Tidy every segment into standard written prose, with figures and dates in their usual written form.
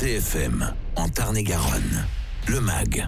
CFM, en Tarn-et-Garonne, le MAG.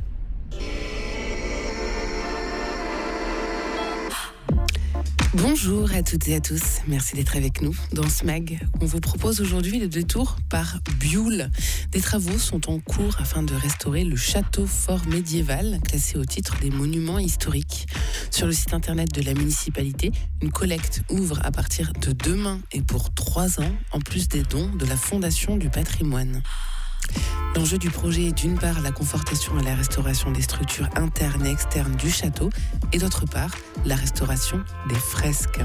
Bonjour à toutes et à tous, merci d'être avec nous. Dans ce MAG, on vous propose aujourd'hui le détour par Bioul. Des travaux sont en cours afin de restaurer le château fort médiéval, classé au titre des monuments historiques. Sur le site internet de la municipalité, une collecte ouvre à partir de demain et pour 3 ans, en plus des dons de la Fondation du patrimoine. L'enjeu du projet est d'une part la confortation et la restauration des structures internes et externes du château et d'autre part la restauration des fresques.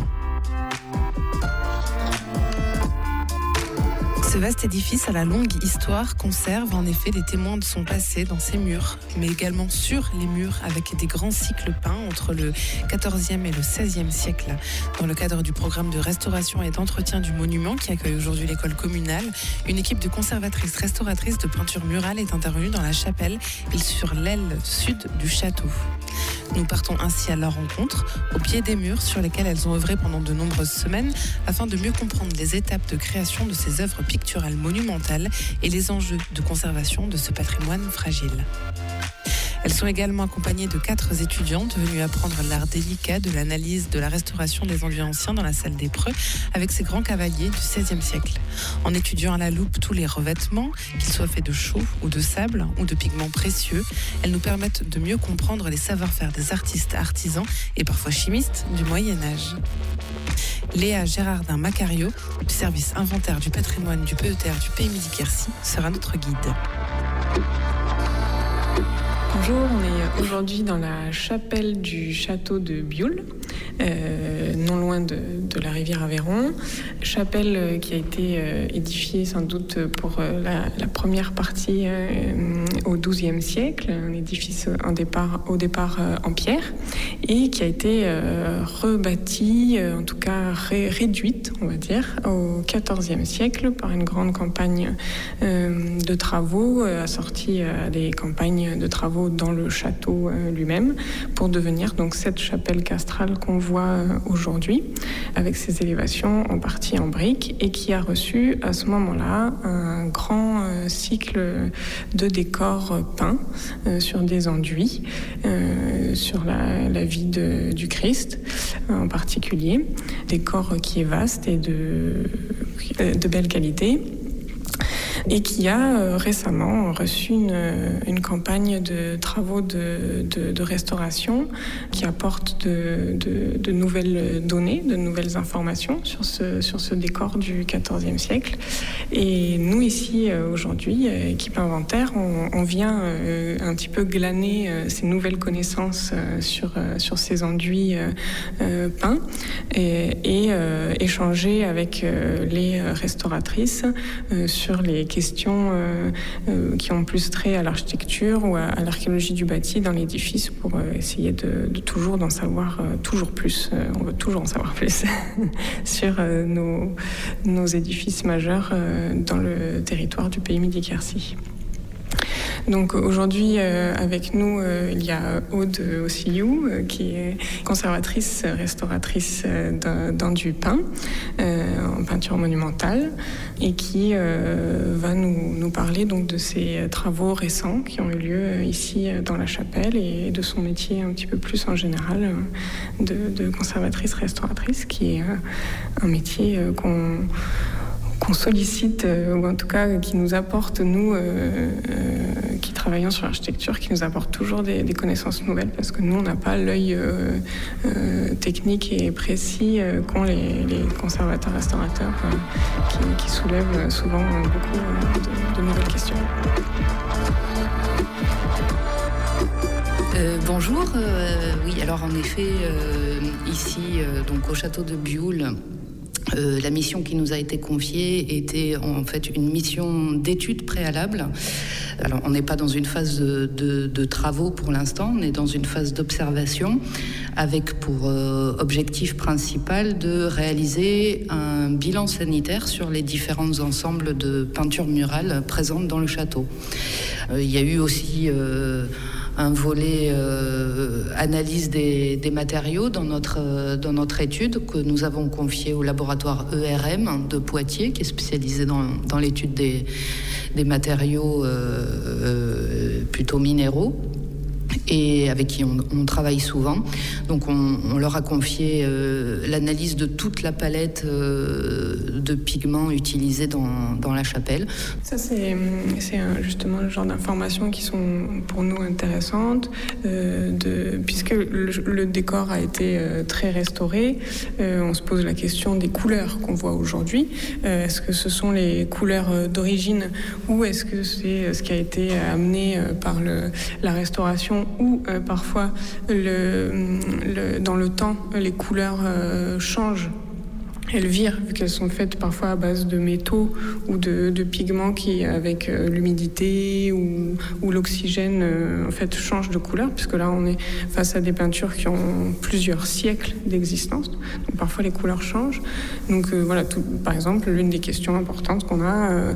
Ce vaste édifice à la longue histoire conserve en effet des témoins de son passé dans ses murs, mais également sur les murs avec des grands cycles peints entre le XIVe et le XVIe siècle. Dans le cadre du programme de restauration et d'entretien du monument qui accueille aujourd'hui l'école communale, une équipe de conservatrices restauratrices de peinture murale est intervenue dans la chapelle et sur l'aile sud du château. Nous partons ainsi à leur rencontre, au pied des murs sur lesquels elles ont œuvré pendant de nombreuses semaines, afin de mieux comprendre les étapes de création de ces œuvres picturales monumentales et les enjeux de conservation de ce patrimoine fragile. Elles sont également accompagnées de 4 étudiantes venues apprendre l'art délicat de l'analyse de la restauration des enduits anciens dans la salle des Preux avec ces grands cavaliers du XVIe siècle. En étudiant à la loupe tous les revêtements, qu'ils soient faits de chaux ou de sable ou de pigments précieux, elles nous permettent de mieux comprendre les savoir-faire des artistes artisans et parfois chimistes du Moyen-Âge. Léa Gérardin-Macario, du service inventaire du patrimoine du PETR du Pays Midi-Quercy, sera notre guide. Bonjour, on est aujourd'hui dans la chapelle du château de Bioul, non loin de la rivière Aveyron. Chapelle qui a été édifiée sans doute pour la première partie au XIIe siècle, un édifice au départ en pierre, et qui a été rebâtie, en tout cas réduite, on va dire, au XIVe siècle par une grande campagne de travaux, assortie à des campagnes de travaux dans le château lui-même, pour devenir donc cette chapelle castrale qu'on voit aujourd'hui, avec ses élévations en partie en briques, et qui a reçu à ce moment-là un grand cycle de décors peints sur des enduits, sur la vie du Christ en particulier, décor qui est vaste et de belle qualité, et qui a récemment reçu une campagne de travaux de restauration qui apporte de nouvelles données, de nouvelles informations sur ce décor du XIVe siècle. Et nous ici aujourd'hui, équipe inventaire, on vient un petit peu glaner ces nouvelles connaissances sur ces enduits peints et échanger avec les restauratrices sur les questions qui ont plus trait à l'architecture ou à l'archéologie du bâti dans l'édifice, pour essayer de toujours d'en savoir toujours plus. On veut toujours en savoir plus sur nos édifices majeurs dans le territoire du Pays Midi-Quercy. Donc aujourd'hui, avec nous, il y a Aude Ossiliou, qui est conservatrice, restauratrice d'enduits peints en peinture monumentale, et qui va nous parler donc de ces travaux récents qui ont eu lieu ici dans la chapelle, et de son métier un petit peu plus en général de conservatrice restauratrice, qui est un métier qu'on sollicite, ou en tout cas qui nous apporte, nous qui travaillons sur l'architecture, qui nous apporte toujours des connaissances nouvelles, parce que nous, on n'a pas l'œil technique et précis qu'ont les conservateurs restaurateurs, qui soulèvent souvent beaucoup de nouvelles questions. Bonjour, oui, alors en effet, ici, donc au château de Bioul, la mission qui nous a été confiée était en fait une mission d'étude préalable. Alors on n'est pas dans une phase de travaux pour l'instant, on est dans une phase d'observation avec pour objectif principal de réaliser un bilan sanitaire sur les différents ensembles de peintures murales présentes dans le château. Il y a eu aussi un volet analyse des matériaux dans notre étude que nous avons confiée au laboratoire ERM de Poitiers, qui est spécialisé dans l'étude des matériaux plutôt minéraux, et avec qui on travaille souvent. Donc on leur a confié l'analyse de toute la palette de pigments utilisés dans la chapelle. Ça, c'est justement le genre d'informations qui sont pour nous intéressantes, puisque le décor a été très restauré. On se pose la question des couleurs qu'on voit aujourd'hui. Est-ce que ce sont les couleurs d'origine, ou est-ce que c'est ce qui a été amené par la restauration, ou parfois dans le temps les couleurs changent. Elles virent, vu qu'elles sont faites parfois à base de métaux ou de pigments qui, avec l'humidité ou l'oxygène, en fait, changent de couleur, puisque là, on est face à des peintures qui ont plusieurs siècles d'existence. Donc, parfois, les couleurs changent. Donc, voilà, par exemple, l'une des questions importantes qu'on a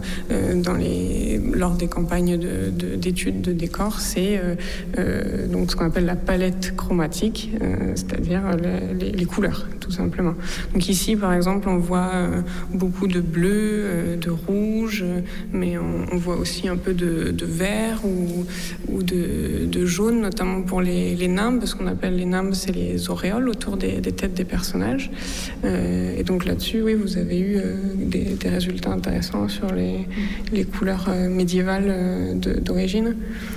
lors des campagnes d'études de décor, c'est donc ce qu'on appelle la palette chromatique, c'est-à-dire les couleurs, tout simplement. Donc, ici, par exemple, on voit beaucoup de bleu, de rouge, mais on voit aussi un peu de vert ou de jaune, notamment pour les nimbes. Ce qu'on appelle les nimbes, c'est les auréoles autour des têtes des personnages. Et donc là-dessus, oui, vous avez eu des résultats intéressants sur les couleurs médiévales d'origine.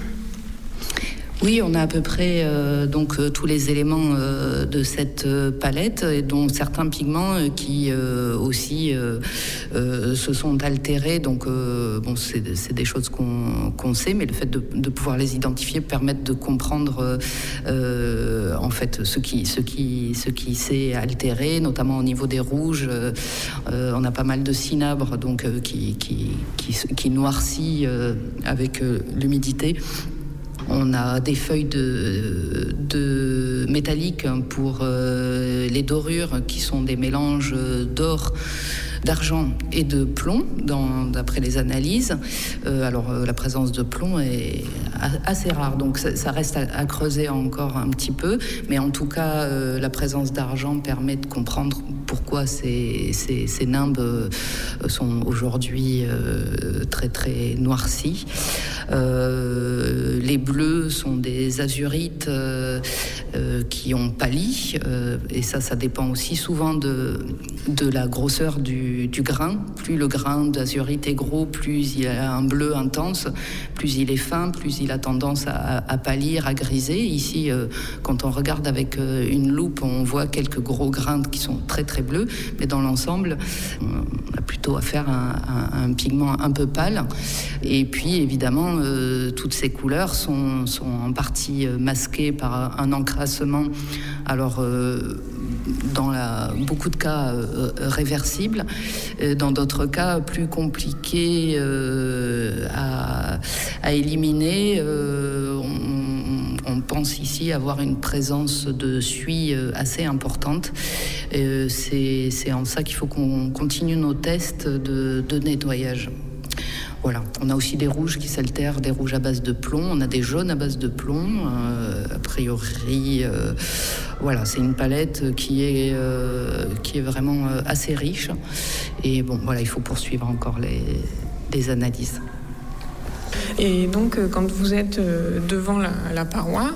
Oui, on a à peu près tous les éléments de cette palette, et dont certains pigments qui aussi se sont altérés. Donc c'est des choses qu'on sait, mais le fait de pouvoir les identifier permet de comprendre en fait ce qui s'est altéré, notamment au niveau des rouges. On a pas mal de cinabre donc qui noircit avec l'humidité. On a des feuilles de métalliques pour les dorures, qui sont des mélanges d'or, d'argent et de plomb, d'après les analyses. Alors la présence de plomb est assez rare, donc ça reste à creuser encore un petit peu, mais en tout cas la présence d'argent permet de comprendre pourquoi ces nimbes sont aujourd'hui très très noircies. Les bleus sont des azurites qui ont pâli, et ça dépend aussi souvent de la grosseur du grain. Plus le grain d'azurite est gros, plus il a un bleu intense, plus il est fin, plus il a tendance à pâlir, à griser. Ici, quand on regarde avec une loupe, on voit quelques gros grains qui sont très très bleus, mais dans l'ensemble, on a plutôt affaire à un pigment un peu pâle. Et puis évidemment, toutes ces couleurs sont en partie masquées par un encrassement. Alors dans beaucoup de cas réversible, dans d'autres cas plus compliqués à éliminer. On pense ici avoir une présence de suie assez importante. C'est en ça qu'il faut qu'on continue nos tests de nettoyage. Voilà. On a aussi des rouges qui s'altèrent, des rouges à base de plomb, on a des jaunes à base de plomb. A priori, voilà, c'est une palette qui est vraiment assez riche. Et bon, voilà, il faut poursuivre encore les analyses. Et donc, quand vous êtes devant la paroi,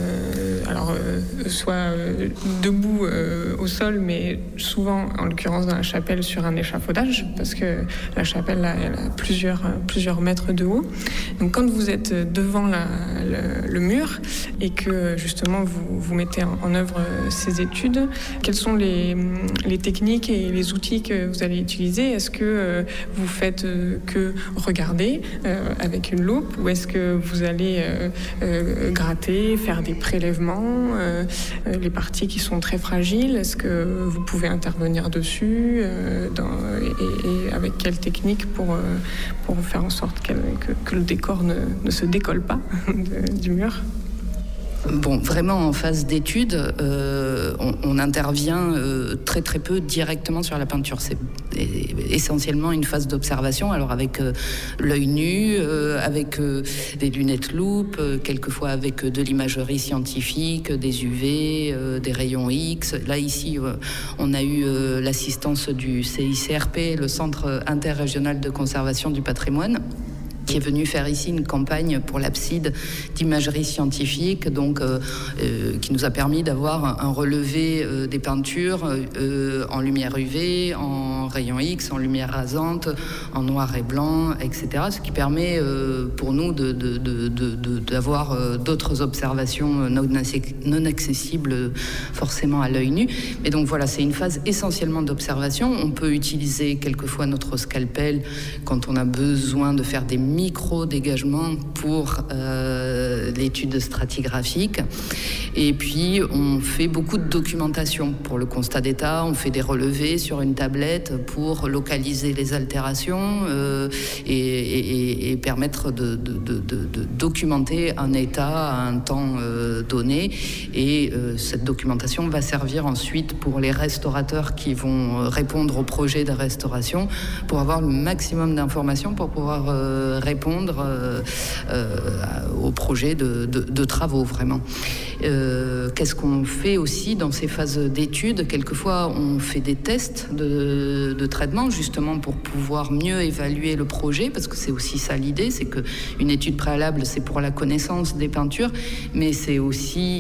soit debout au sol, mais souvent, en l'occurrence dans la chapelle, sur un échafaudage, parce que la chapelle, elle a plusieurs mètres de haut. Donc, quand vous êtes devant le mur et que, justement, vous mettez en œuvre ces études, quelles sont les techniques et les outils que vous allez utiliser? Est-ce que vous faites que regarder avec une loupe, ou est-ce que vous allez gratter, faire des prélèvements, les parties qui sont très fragiles, est-ce que vous pouvez intervenir dessus, et avec quelle technique pour faire en sorte que le décor ne se décolle pas du mur? Bon, vraiment en phase d'étude, on intervient très très peu directement sur la peinture. C'est essentiellement une phase d'observation, alors avec l'œil nu, avec des lunettes loupe, quelquefois avec de l'imagerie scientifique, des UV, des rayons X. Là ici, on a eu l'assistance du CICRP, le Centre interrégional de conservation du patrimoine, qui est venu faire ici une campagne pour l'abside d'imagerie scientifique, donc qui nous a permis d'avoir un relevé des peintures en lumière UV, en rayon X, en lumière rasante, en noir et blanc, etc. Ce qui permet pour nous d'avoir d'autres observations non accessibles forcément à l'œil nu. Et donc voilà, c'est une phase essentiellement d'observation. On peut utiliser quelquefois notre scalpel quand on a besoin de faire des micro-dégagements pour l'étude stratigraphique. Et puis, on fait beaucoup de documentation pour le constat d'état. On fait des relevés sur une tablette pour localiser les altérations et permettre de documenter un état à un temps donné. Et cette documentation va servir ensuite pour les restaurateurs qui vont répondre au projet de restauration pour avoir le maximum d'informations pour pouvoir répondre au projet de travaux, vraiment. Qu'est-ce qu'on fait aussi dans ces phases d'études? Quelquefois, on fait des tests de traitement, justement pour pouvoir mieux évaluer le projet, parce que c'est aussi ça l'idée, c'est qu'une étude préalable, c'est pour la connaissance des peintures, mais c'est aussi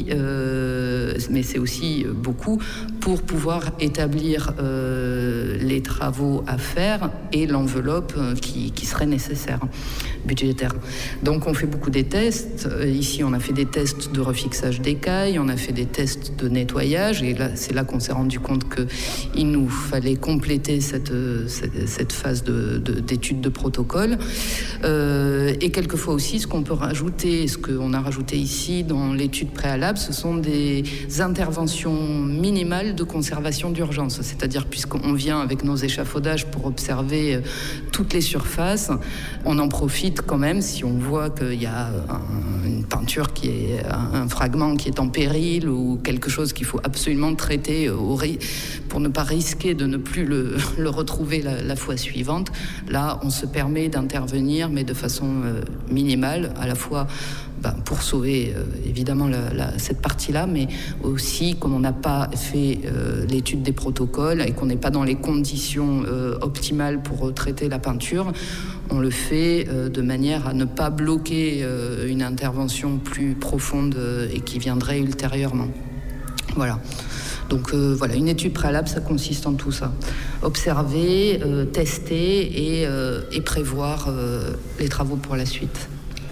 beaucoup pour pouvoir établir les travaux à faire et l'enveloppe qui serait nécessaire, budgétaire. Donc on fait beaucoup des tests. Ici, on a fait des tests de refixage d'écailles, on a fait des tests de nettoyage, et là, c'est là qu'on s'est rendu compte qu'il nous fallait compléter cette phase d'étude de protocole. Et quelquefois aussi, ce qu'on peut rajouter, ce qu'on a rajouté ici dans l'étude préalable, ce sont des interventions minimales de conservation d'urgence. C'est-à-dire, puisqu'on vient avec nos échafaudages pour observer toutes les surfaces, on en profite quand même si on voit qu'il y a une peinture un fragment qui est en péril ou quelque chose qu'il faut absolument traiter pour ne pas risquer de ne plus le retrouver la fois suivante. Là, on se permet d'intervenir, mais de façon minimale, à la fois pour sauver évidemment cette partie-là, mais aussi, comme on n'a pas fait l'étude des protocoles et qu'on n'est pas dans les conditions optimales pour traiter la peinture, on le fait de manière à ne pas bloquer une intervention plus profonde et qui viendrait ultérieurement. Voilà. Donc voilà, une étude préalable, ça consiste en tout ça. Observer, tester et prévoir les travaux pour la suite.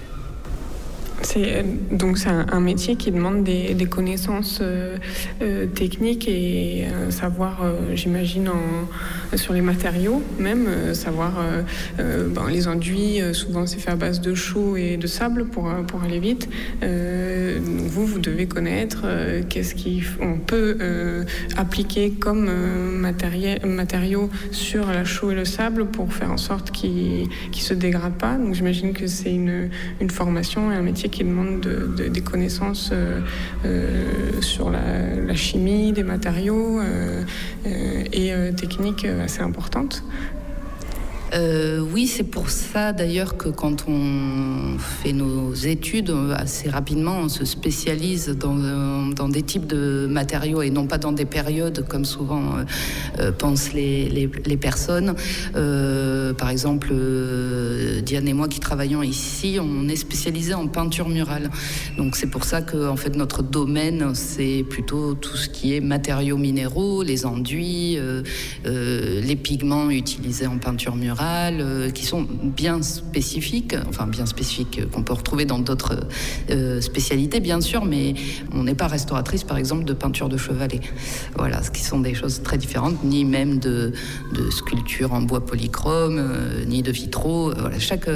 C'est un métier qui demande des connaissances techniques et savoir, j'imagine, sur les matériaux même, savoir les enduits, souvent c'est fait à base de chaux et de sable pour aller vite. Vous devez connaître qu'est-ce qu'on peut appliquer comme matériaux sur la chaux et le sable pour faire en sorte qu'ils ne se dégradent pas. Donc j'imagine que c'est une formation et un métier qui demande des connaissances sur la chimie des matériaux et techniques assez importantes. Oui, c'est pour ça d'ailleurs que quand on fait nos études, assez rapidement, on se spécialise dans des types de matériaux et non pas dans des périodes comme souvent pensent les personnes. Par exemple, Diane et moi qui travaillons ici, on est spécialisés en peinture murale. Donc c'est pour ça que en fait, notre domaine, c'est plutôt tout ce qui est matériaux minéraux, les enduits, les pigments utilisés en peinture murale, qui sont bien spécifiques, qu'on peut retrouver dans d'autres spécialités, bien sûr, mais on n'est pas restauratrice, par exemple, de peinture de chevalet. Voilà, ce qui sont des choses très différentes, ni même de sculpture en bois polychrome, ni de vitraux. Voilà, chaque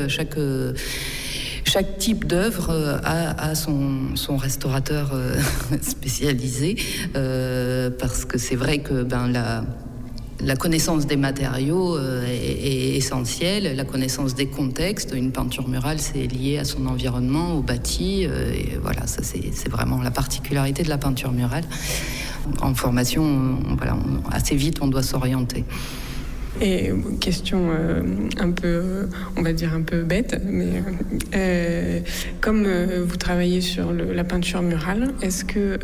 type d'œuvre a son restaurateur spécialisé, parce que c'est vrai que la connaissance des matériaux est essentielle, la connaissance des contextes. Une peinture murale, c'est lié à son environnement, au bâti. Et voilà, ça c'est vraiment la particularité de la peinture murale. En formation, assez vite, on doit s'orienter. Et question un peu, on va dire un peu bête, mais comme vous travaillez sur la peinture murale, est-ce que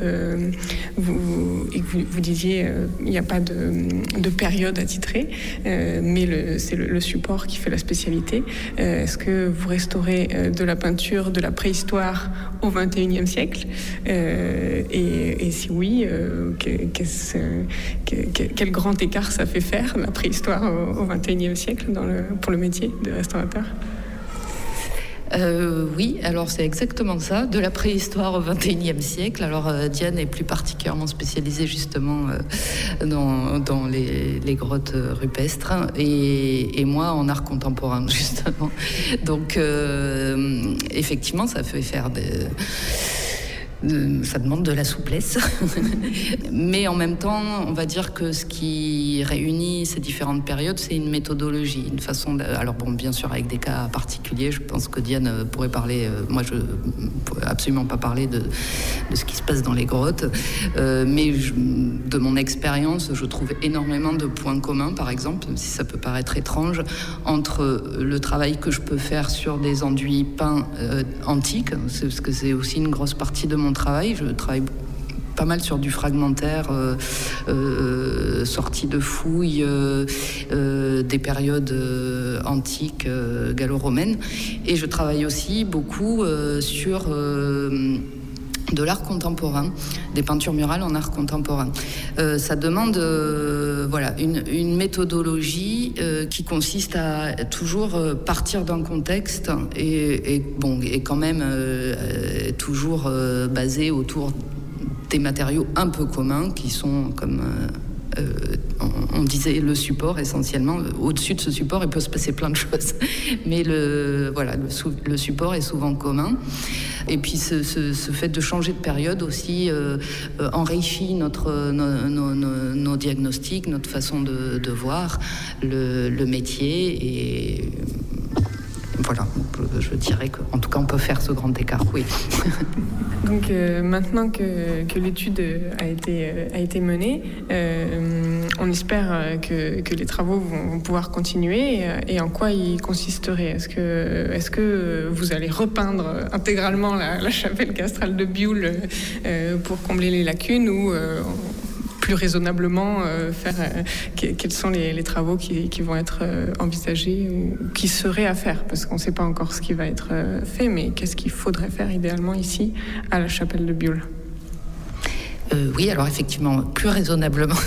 vous disiez il n'y a pas de période attitrée, mais c'est le support qui fait la spécialité. Est-ce que vous restaurez de la peinture de la préhistoire au XXIe siècle, et si oui, quel grand écart ça fait faire, la préhistoire au XXIe siècle pour le métier de restaurateur? Oui, alors c'est exactement ça, de la préhistoire au XXIe siècle. Alors Diane est plus particulièrement spécialisée justement dans les grottes rupestres et moi en art contemporain justement. Donc effectivement, ça fait faire ça demande de la souplesse. Mais en même temps, on va dire que ce qui réunit ces différentes périodes, c'est une méthodologie, une façon alors bon, bien sûr avec des cas particuliers, je pense que Diane pourrait parler, moi je ne pourrais absolument pas parler de ce qui se passe dans les grottes, mais de mon expérience, je trouve énormément de points communs, par exemple, même si ça peut paraître étrange, entre le travail que je peux faire sur des enduits peints antiques, parce que c'est aussi une grosse partie de mon travail. Je travaille pas mal sur du fragmentaire, sorti de fouilles des périodes antiques gallo-romaines, et je travaille aussi beaucoup sur de l'art contemporain, des peintures murales en art contemporain. Ça demande une méthodologie qui consiste à toujours partir d'un contexte et quand même toujours basé autour des matériaux un peu communs qui sont comme... on disait le support essentiellement. Au-dessus de ce support, il peut se passer plein de choses. Mais le support est souvent commun. Et puis ce fait de changer de période aussi enrichit nos diagnostics, notre façon de voir le métier. Et voilà, je dirais qu'en tout cas, on peut faire ce grand écart, oui. Donc maintenant que l'étude a été menée, on espère que les travaux vont pouvoir continuer. Et en quoi ils consisteraient? Est-ce que vous allez repeindre intégralement la chapelle castrale de Bioul pour combler les lacunes, ou plus raisonnablement quels sont les travaux qui vont être envisagés ou qui seraient à faire, parce qu'on ne sait pas encore ce qui va être fait, mais qu'est-ce qu'il faudrait faire idéalement ici à la chapelle de Bioul? Oui, alors effectivement, plus raisonnablement.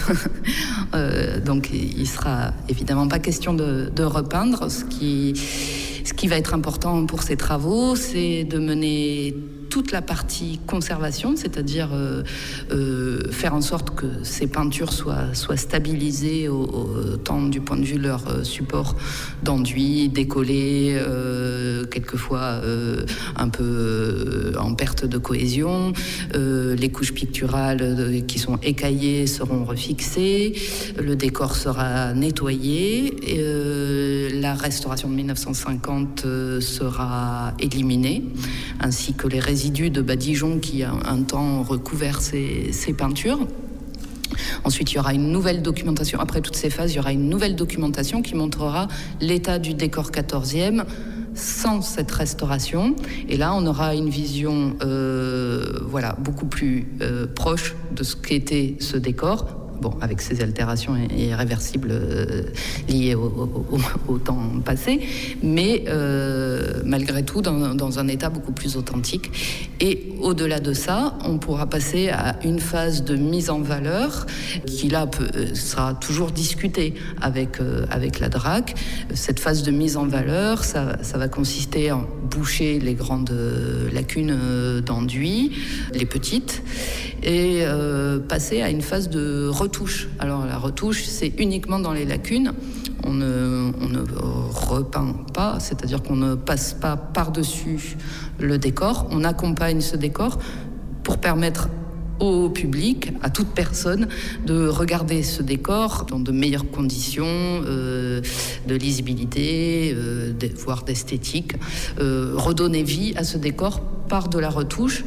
Donc il sera évidemment pas question de repeindre. Ce qui va être important pour ces travaux, c'est de mener toute la partie conservation, c'est-à-dire faire en sorte que ces peintures soient stabilisées tant du point de vue de leur support d'enduit, décollé, quelquefois un peu en perte de cohésion. Les couches picturales qui sont écaillées seront refixées, le décor sera nettoyé, la restauration de 1950 sera éliminée, ainsi que les résidus de badigeon qui un temps recouvert ces peintures. Ensuite, il y aura une nouvelle documentation. Après toutes ces phases, il y aura une nouvelle documentation qui montrera l'état du décor 14e sans cette restauration. Et là, on aura une vision beaucoup plus proche de ce qu'était ce décor. Bon, avec ces altérations irréversibles liées au temps passé, mais malgré tout dans un état beaucoup plus authentique. Et au-delà de ça, on pourra passer à une phase de mise en valeur qui là sera toujours discutée avec la DRAC. Cette phase de mise en valeur, ça va consister en boucher les grandes lacunes d'enduit, les petites, et passer à une phase de retouche. Alors la retouche, c'est uniquement dans les lacunes. On ne repeint pas, c'est-à-dire qu'on ne passe pas par-dessus le décor. On accompagne ce décor pour permettre au public, à toute personne, de regarder ce décor dans de meilleures conditions de lisibilité, voire d'esthétique, redonner vie à ce décor par de la retouche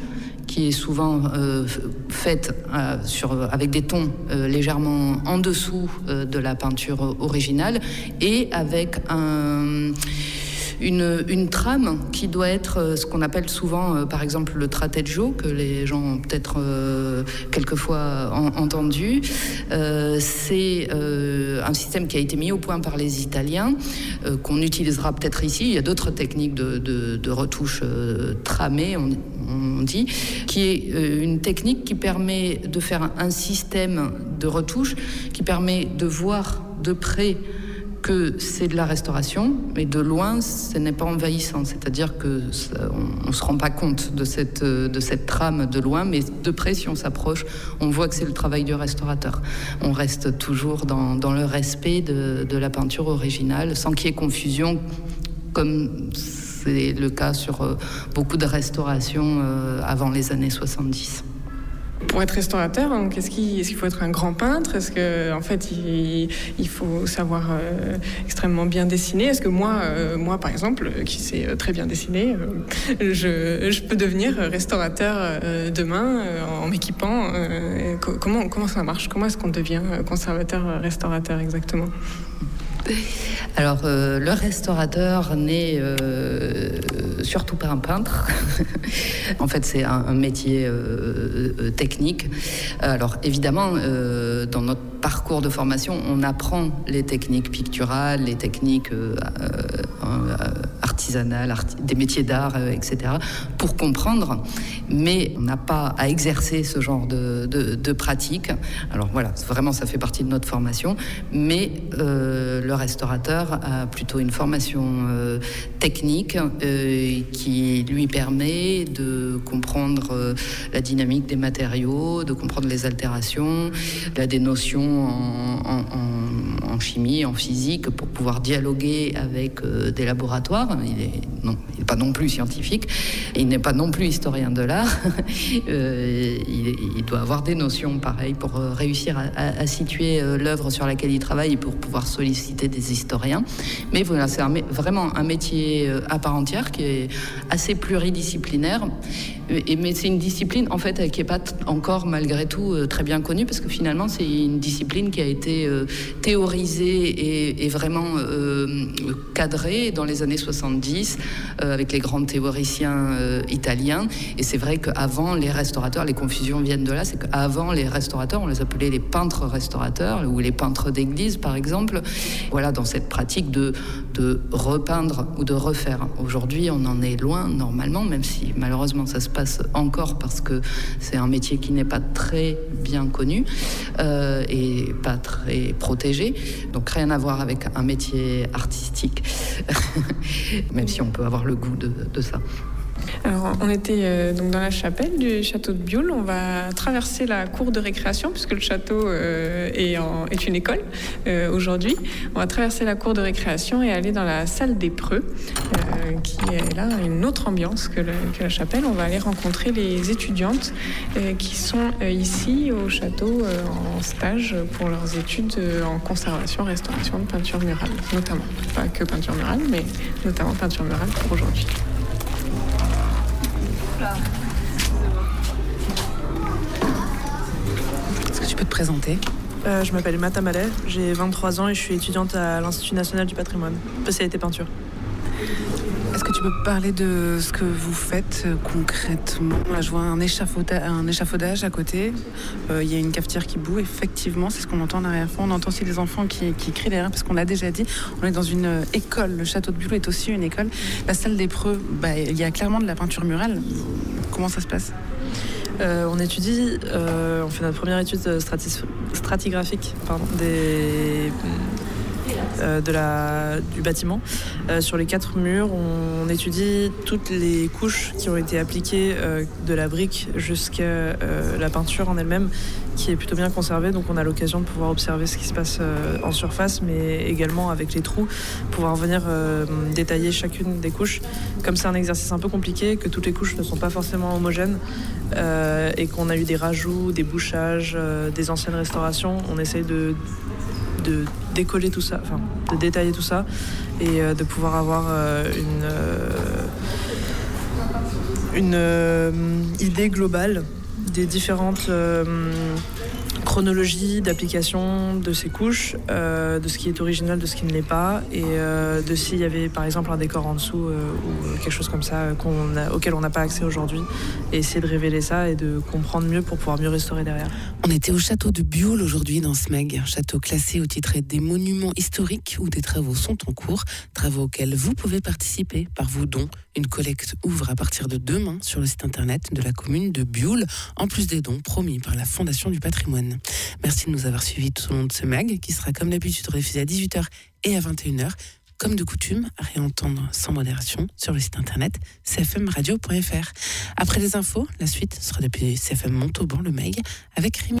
qui est souvent faite avec des tons légèrement en dessous de la peinture originale et avec une trame qui doit être ce qu'on appelle souvent, par exemple, le trateggio, que les gens ont peut-être quelquefois entendu. C'est un système qui a été mis au point par les Italiens, qu'on utilisera peut-être ici. Il y a d'autres techniques de retouche tramée, on dit, qui est une technique qui permet de faire un système de retouche qui permet de voir de près que c'est de la restauration, mais de loin, ce n'est pas envahissant. C'est-à-dire qu'on ne se rend pas compte de cette trame de loin, mais de près, si on s'approche, on voit que c'est le travail du restaurateur. On reste toujours dans le respect de la peinture originale, sans qu'il y ait confusion, comme c'est le cas sur beaucoup de restaurations avant les années 70. Pour être restaurateur, donc, est-ce qu'il faut être un grand peintre ? Est-ce qu'en fait, il faut savoir extrêmement bien dessiner ? Est-ce que moi, par exemple, qui sais très bien dessiner, je peux devenir restaurateur demain en m'équipant comment ça marche ? Comment est-ce qu'on devient conservateur-restaurateur exactement ? Alors, le restaurateur n'est surtout pas un peintre. En fait, c'est un métier technique. Alors, évidemment, dans notre parcours de formation, on apprend les techniques picturales, les techniques artisanales, des métiers d'art, etc., pour comprendre. Mais on n'a pas à exercer ce genre de pratique. Alors voilà, vraiment, ça fait partie de notre formation. Mais le restaurateur a plutôt une formation technique qui lui permet de comprendre la dynamique des matériaux, de comprendre les altérations, des notions en chimie, en physique, pour pouvoir dialoguer avec des laboratoires. Il n'est pas non plus scientifique, il n'est pas non plus historien de l'art. Il doit avoir des notions pareilles pour réussir à situer l'œuvre sur laquelle il travaille et pour pouvoir solliciter des historiens. Mais voilà, c'est vraiment un métier à part entière qui est assez pluridisciplinaire. Mais c'est une discipline en fait qui n'est pas encore malgré tout très bien connue, parce que finalement c'est une discipline qui a été théorisée et vraiment cadrée dans les années 70 avec les grands théoriciens italiens. Et c'est vrai qu'avant les restaurateurs, les confusions viennent de là, c'est qu'avant les restaurateurs, on les appelait les peintres restaurateurs ou les peintres d'église par exemple. Voilà, dans cette pratique de repeindre ou de refaire. Aujourd'hui, on en est loin normalement, même si malheureusement ça se passe encore parce que c'est un métier qui n'est pas très bien connu et pas très protégé. Donc rien à voir avec un métier artistique, même si on peut avoir le goût de ça. Alors, on était donc dans la chapelle du château de Bioul. On va traverser la cour de récréation, puisque le château est une école aujourd'hui. On va traverser la cour de récréation et aller dans la salle des preux, qui est là une autre ambiance que la chapelle. On va aller rencontrer les étudiantes qui sont ici au château en stage pour leurs études en conservation, restauration de peinture murale, notamment. Pas que peinture murale, mais notamment peinture murale pour aujourd'hui. Est-ce que tu peux te présenter ? Je m'appelle Mata Malais, j'ai 23 ans et je suis étudiante à l'Institut national du patrimoine, spécialité peinture. Est-ce que tu peux parler de ce que vous faites concrètement ? Là, je vois un échafaudage à côté. Il y a une cafetière qui bout. Effectivement, c'est ce qu'on entend en arrière-fond. On entend aussi des enfants qui crient derrière, parce qu'on l'a déjà dit. On est dans une école. Le château de Bioul est aussi une école. La salle des preux, il y a clairement de la peinture murale. Comment ça se passe ? On étudie, on fait notre première étude stratigraphique du bâtiment. Sur les 4 murs, on étudie toutes les couches qui ont été appliquées de la brique jusqu'à la peinture en elle-même, qui est plutôt bien conservée. Donc on a l'occasion de pouvoir observer ce qui se passe en surface, mais également avec les trous, pouvoir venir détailler chacune des couches. Comme c'est un exercice un peu compliqué, que toutes les couches ne sont pas forcément homogènes, et qu'on a eu des rajouts, des bouchages, des anciennes restaurations, on essaye de décoller tout ça, enfin de détailler tout ça une idée globale des différentes chronologies d'application de ces couches, de ce qui est original, de ce qui ne l'est pas, et de s'il y avait par exemple un décor en dessous ou quelque chose comme ça auquel on n'a pas accès aujourd'hui, et essayer de révéler ça et de comprendre mieux pour pouvoir mieux restaurer derrière. On était au château de Bioul aujourd'hui dans ce mag, un château classé au titre des monuments historiques où des travaux sont en cours, travaux auxquels vous pouvez participer par vos dons. Une collecte ouvre à partir de demain sur le site internet de la commune de Bioul, en plus des dons promis par la Fondation du Patrimoine. Merci de nous avoir suivis tout au long de ce mag, qui sera comme d'habitude diffusé à 18h et à 21h. Comme de coutume, à réentendre sans modération sur le site internet cfmradio.fr. Après les infos, la suite sera depuis CFM Montauban, le mag, avec Rémi.